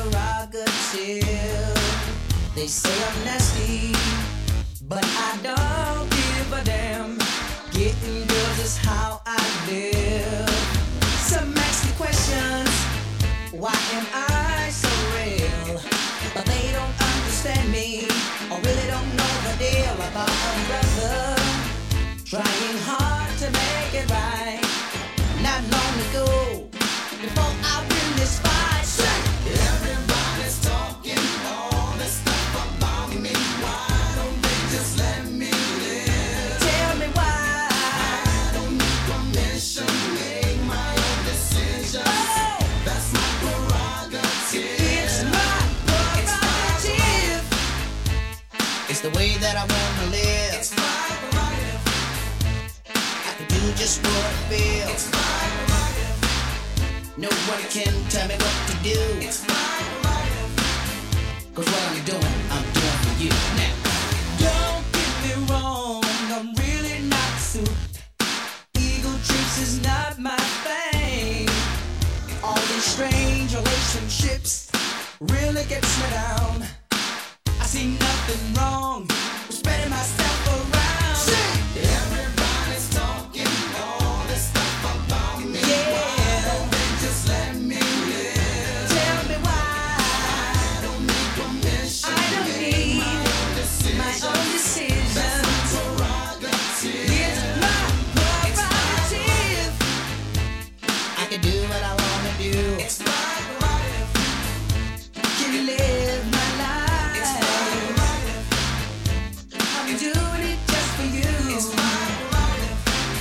prerogative. They say I'm nasty, but I don't give a damn. Getting girls is how I live. Some ask me questions, why am I so real? But they don't understand me, or really don't know the deal about a brother trying hard to make it right. Not long ago, before I win this fight, everybody's talking all this stuff about me. Why don't they just let me live? Tell me why. I don't need permission, make my own decisions. Oh, that's my prerogative. It's my prerogative. It's the way that I wanna live. It's my prerogative. I can do just what I feel. It's my prerogative. No one can tell me what to do. It's my prerogative. 'Cause what I'm doing for you now. Don't get me wrong, I'm really not suit. Ego trips is not my thing. All these strange relationships really gets me down. I see nothing wrong with spreading myself around. Everybody's talking all this stuff about me. Yeah. Why don't they just let me live? Tell me why. I don't need permission. I don't need my own decision. That's my prerogative. It's my prerogative. I can do what I wanna do. It's my prerogative. Can live my life. It's my prerogative. I'm doing it just for you. It's my prerogative.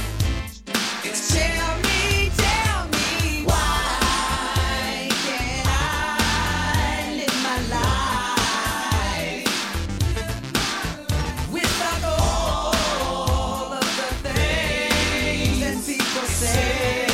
Tell me why can't I live my life without all of the things that people say?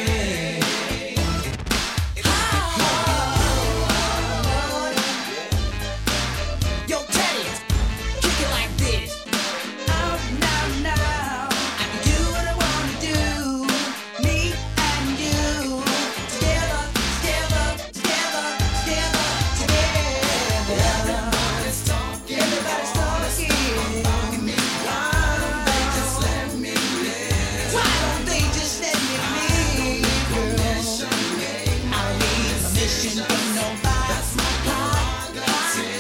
Yo, Teddy, kick it like this. Out now. I can do what I wanna do. Me and you. Together. Everybody's talking about me. Why don't they just let me live? Why don't they just let me live? I don't need permission from nobody. That's my prerogative.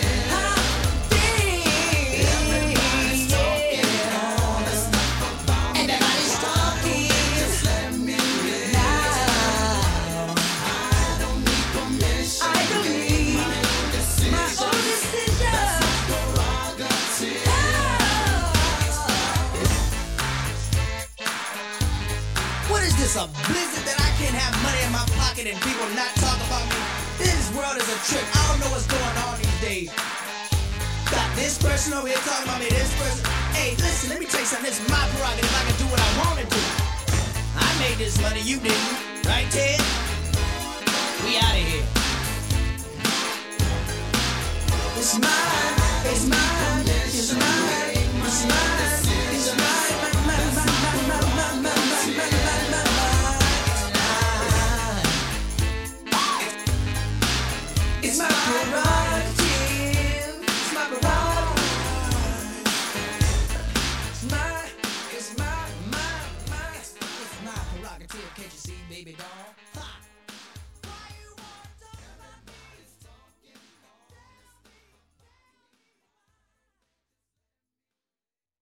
Everybody's talking all this stuff about me. Everybody's talking. Just let me live. Now I don't need permission. I don't need my own decision. That's my prerogative. What is this, a blizzard that I can't have money in my pocket and people not talk about me? This world is a trick. I don't know what's going on these days. Got this person over here talking about me, this person. Hey, listen, let me tell you something. This is my prerogative. I can do what I want to do. I made this money, you didn't. Right, Ted?